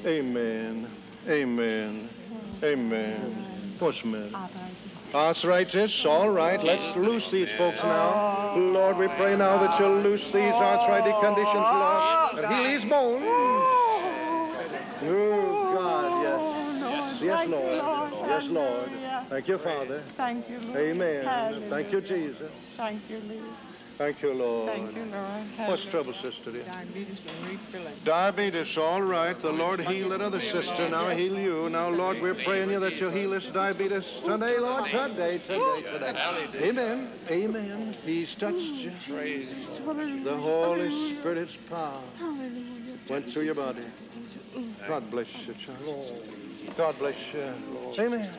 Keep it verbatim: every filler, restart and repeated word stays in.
Amen. Amen. Amen. What's the matter? Arthritis. All right. Let's loose these folks now. Lord, we pray now that you'll loose these arthritic conditions, Lord, and heal these bones. Oh, God, yes. Yes, Lord. Yes, Lord. Thank you, Father. Thank you, Lord. Amen. Hallelujah. Thank you, Jesus. Thank you, Lord. Thank you, Lord. Thank you, Lord. What's trouble, sister dear? Diabetes and refilling. Diabetes, all right. The Lord healed that other sister. Now heal you. Now, Lord, we're praying you that you'll heal this diabetes today, Lord. Today, today, today. Amen. Amen. He's touched you. The Holy Spirit's power went through your body. God bless you, child. God bless you. Amen.